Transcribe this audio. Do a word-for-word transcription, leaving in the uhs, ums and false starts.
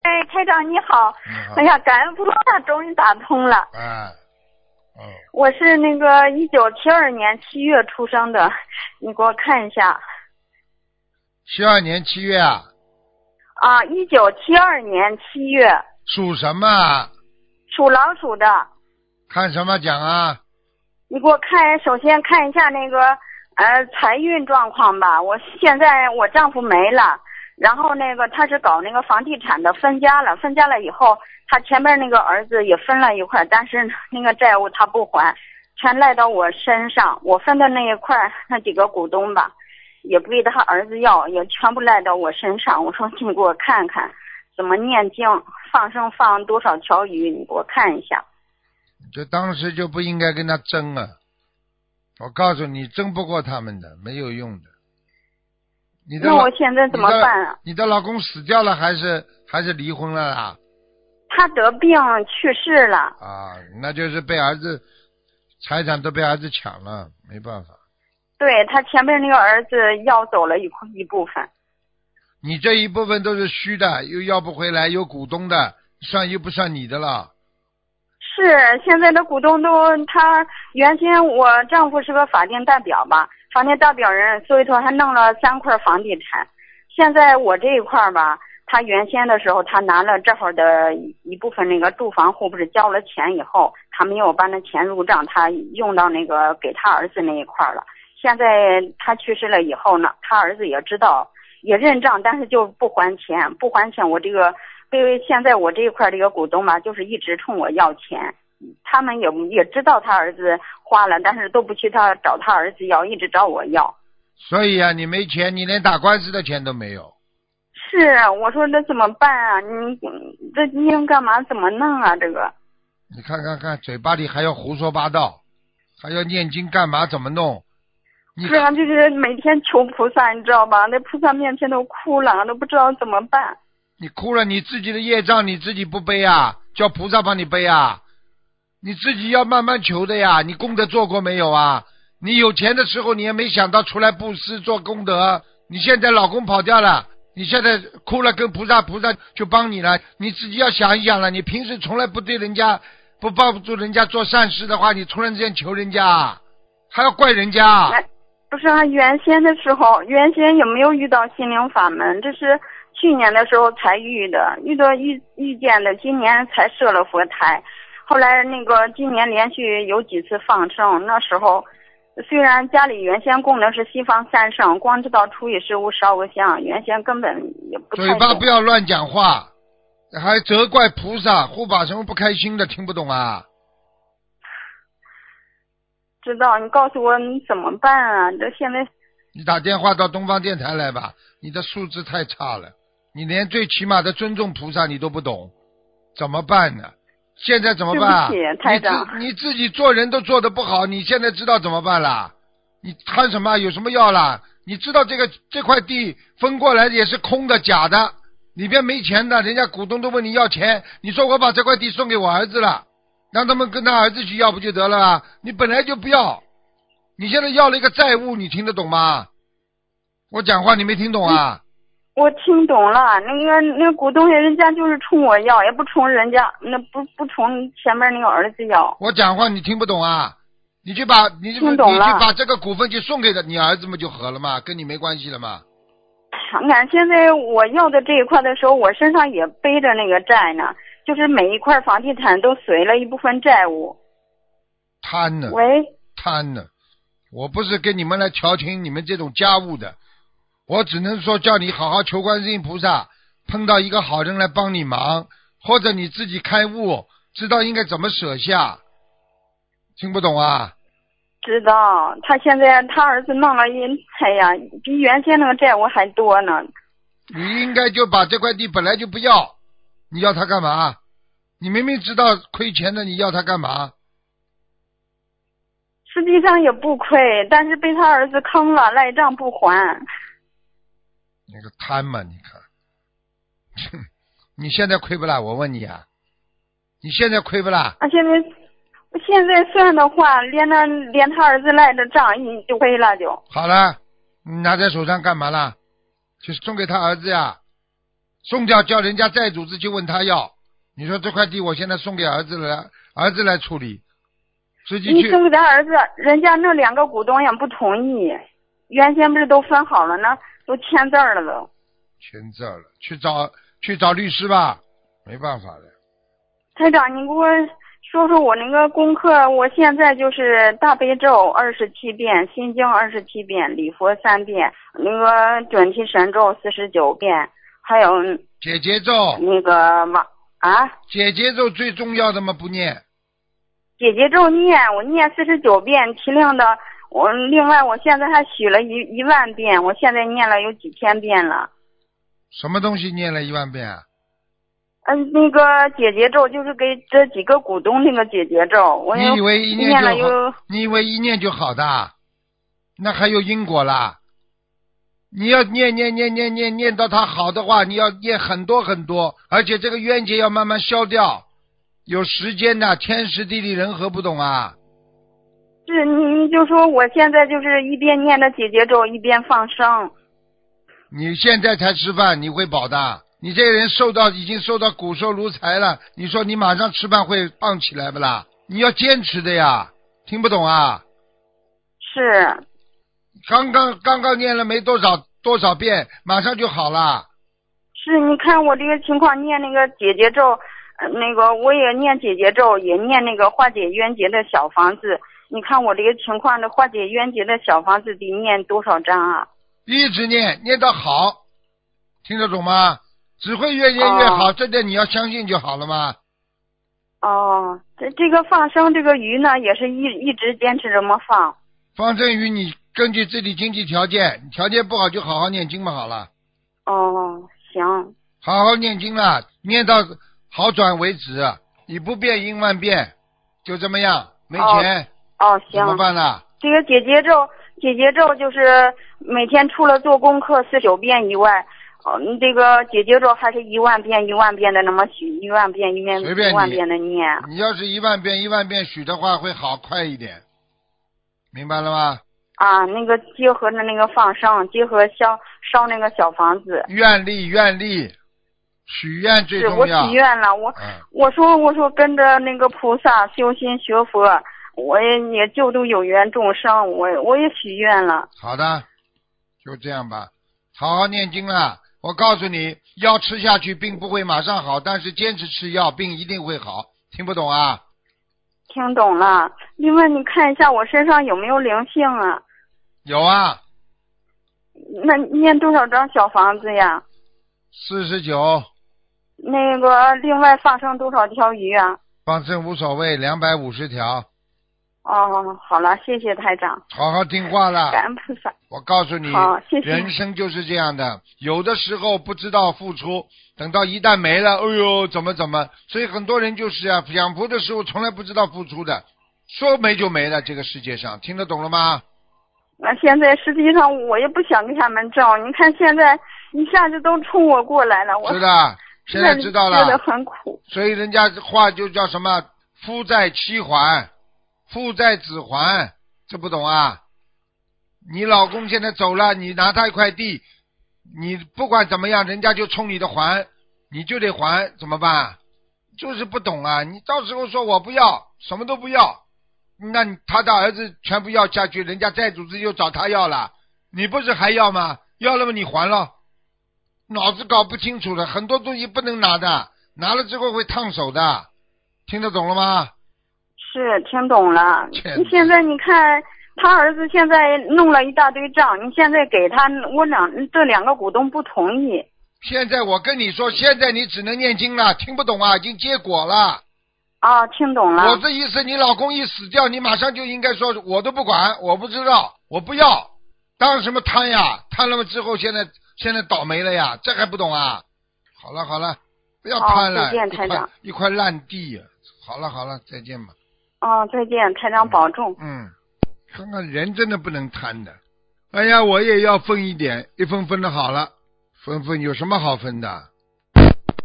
哎，台长你好。 你好。 哎呀，感恩菩萨，终于打通了。 哎，哦， 我是那个一九七二年七月出生的，你给我看一下。 七二年七月啊？ 啊，一九七二年七月。 属什么？ 属老鼠的。 看什么讲啊？ 你给我看，首先看一下那个呃财运状况吧。我现在我丈夫没了。然后那个他是搞那个房地产的，分家了，分家了以后，他前面那个儿子也分了一块，但是那个债务他不还，全赖到我身上。我分的那一块那几个股东吧，也不给他儿子要，也全部赖到我身上。我说你给我看看，怎么念经，放生放多少条鱼，你给我看一下。 就当时就不应该跟他争啊！我告诉你，争不过他们的，没有用的。你的那我现在怎么办啊？ 你的，你的老公死掉了还是还是离婚了啦？ 他得病去世了。 啊，那就是被儿子财产都被儿子抢了，没办法。 对，他前面那个儿子要走了一一部分。 你这一部分都是虚的，又要不回来，有股东的，算又不算你的了。 是，现在的股东都他原先我丈夫是个法定代表吧。房地代表人，所以说还弄了三块房地产。现在我这一块吧，他原先的时候他拿了这会儿的一部分那个住房户，不是交了钱以后，他没有把那钱入账，他用到那个给他儿子那一块了。现在他去世了以后呢，他儿子也知道，也认账，但是就不还钱，不还钱。我这个因为现在我这一块这个股东吧，就是一直冲我要钱。他们也也知道他儿子花了，但是都不去他找他儿子要，一直找我要。 所以啊，你没钱，你连打官司的钱都没有。 是，我说这怎么办啊？你这应干嘛？怎么弄啊？这个。 你看看看，嘴巴里还要胡说八道，还要念经干嘛？怎么弄？你是啊，就是每天求菩萨，你知道吧？在菩萨面前都哭了，都不知道怎么办。 你哭了，你自己的业障你自己不背啊？叫菩萨帮你背啊？你自己要慢慢求的呀，你功德做过没有啊？你有钱的时候你也没想到出来布施做功德，你现在老公跑掉了，你现在哭了跟菩萨，菩萨就帮你了，你自己要想一想了，你平时从来不对人家不帮助人家做善事的话，你突然之间求人家还要怪人家。 不是啊，原先的时候原先也没有遇到心灵法门，这是去年的时候才遇的，遇到遇遇见的，今年才设了佛台。后来那个今年连续有几次放生，那时候虽然家里原先供的是西方三圣，光知道初一十五烧个香，原先根本也不太懂。 嘴巴不要乱讲话，还责怪菩萨护法神不开心的，听不懂啊？ 知道，你告诉我你怎么办啊？这现在你打电话到东方电台来吧，你的素质太差了，你连最起码的尊重菩萨你都不懂，怎么办呢？现在怎么办？ 对不起，台长， 你自你自己做人都做得不好，你现在知道怎么办了？你贪什么？有什么要了？你知道这个这块地分过来也是空的假的，里边没钱的，人家股东都问你要钱，你说我把这块地送给我儿子了，让他们跟他儿子去要不就得了啊？你本来就不要，你现在要了一个债务，你听得懂吗？我讲话你没听懂啊？ 我听懂了，那个那个股东人家就是冲我要，也不冲人家，那不不冲前面那个儿子要。 我讲话你听不懂啊？你就把你就你就把这个股份就送给了你儿子们就合了嘛，跟你没关系了嘛。 俺现在我要的这一块的时候，我身上也背着那个债呢，就是每一块房地产都随了一部分债务。 贪呢？ 喂， 贪呢？我不是跟你们来调停你们这种家务的。我只能说叫你好好求观世音菩萨，碰到一个好人来帮你忙，或者你自己开悟，知道应该怎么舍下。听不懂啊？ 知道，他现在他儿子弄了一，哎呀，比原先那个债务还多呢。 你应该就把这块地本来就不要，你要他干嘛？你明明知道亏钱的，你要他干嘛？ 实际上也不亏，但是被他儿子坑了，赖账不还。 那个贪嘛，你看，你现在亏不啦？我问你啊，你现在亏不啦？ 啊，现在现在算的话，连那连他儿子赖的账一就亏了就。 好了，你拿在手上干嘛啦？就送给他儿子呀， 送掉叫人家债主自己问他要。你说这块地我现在送给儿子了，儿子来处理，自己去。 你送给他儿子，人家那两个股东也不同意，原先不是都分好了呢，都签字了都。 签字了，去找去找律师吧，没办法的。 台长，你给我说说我那个功课，我现在就是大悲咒二十七遍，心经二十七遍，礼佛三遍，那个准提神咒四十九遍，还有解结咒那个往啊， 解结咒最重要的嘛，不念。 解结咒念，我念四十九遍，提令的。我另外我现在还许了一一万遍，我现在念了有几千遍了。 什么东西念了一万遍啊？ 嗯，那个解结咒就是给这几个股东那个解结咒，我你以为一念念了就好？ 有你以为一念就好的？那还有因果啦。你要念念念念念念到它好的话，你要念很多很多，而且这个冤结要慢慢消掉，有时间的，天时地利人和，不懂啊？ 是，你就说我现在就是一边念的解结咒，一边放生。 你现在才吃饭，你会饱的。你这个人瘦到已经瘦到骨瘦如柴了，你说你马上吃饭会胖起来不啦？你要坚持的呀，听不懂啊？ 是。 刚刚刚刚念了没多少多少遍，马上就好了。 是，你看我这个情况，念那个解结咒，呃、那个我也念解结咒，也念那个化解冤结的小房子。你看我这个情况，的化解冤结的小房子得念多少章啊？ 一直念，念到好，听得懂吗？只会越念越好， 哦、 这点你要相信就好了吗？ 哦，这这个放生这个鱼呢，也是一一直坚持这么放。 放生鱼你根据自己经济条件，条件不好就好好念经嘛，好了。 哦，行。 好好念经了，念到好转为止，你不变应万变，就这么样，没钱。 哦，哦行。 怎么办呢？ 这个解结咒，解结咒就是每天除了做功课四十九遍以外，嗯，这个解结咒还是一万遍一万遍的那么许，一万遍一遍一万遍的念。 你要是一万遍一万遍许的话，会好快一点，明白了吗？ 啊，那个结合着那个放生，结合烧烧那个小房子。 愿力愿力，许愿最重要。 是我许愿了，我、嗯、我说我说跟着那个菩萨修心学佛，我也也救度有缘众生，我我也许愿了。 好的，就这样吧，好好念经了。我告诉你，药吃下去并不会马上好，但是坚持吃药，病一定会好。听不懂啊？ 听懂了。另外，你看一下我身上有没有灵性啊？ 有啊。 那念多少张小房子呀？ 四十九。 那个，另外放生多少条鱼啊？ 放生无所谓，两百五十条。 哦，好了，谢谢台长。 好好听话了。 感恩菩萨。 我告诉你， 好，谢谢。 人生就是这样的，有的时候不知道付出，等到一旦没了，哎呦，怎么怎么，所以很多人就是啊，享福的时候从来不知道付出的，说没就没了，这个世界上，听得懂了吗？ 那现在实际上我也不想给他们挣，你看现在一下子都冲我过来了，我是的，现在知道了， 觉得很苦。 所以人家话就叫什么夫债妻还，父债子还，这不懂啊？你老公现在走了，你拿他一块地，你不管怎么样，人家就冲你的还，你就得还，怎么办？就是不懂啊！你到时候说我不要，什么都不要，那他的儿子全部要下去，人家债主子又找他要了，你不是还要吗？要了吗？你还了，脑子搞不清楚了，很多东西不能拿的，拿了之后会烫手的，听得懂了吗？ 是听懂了。你现在你看他儿子现在弄了一大堆账，你现在给他，我两这两个股东不同意。 现在我跟你说，现在你只能念经了，听不懂啊？已经结果了。 啊，听懂了。 我这意思，你老公一死掉，你马上就应该说，我都不管，我不知道，我不要，当什么贪呀？贪了之后，现在现在倒霉了呀，这还不懂啊？好了好了，不要贪了， 再见台长， 一块烂地。好了好了，再见吧。 哦，再见，台长保重。 嗯，看看人真的不能贪的。哎呀，我也要分一点，一分分的好了，分分有什么好分的？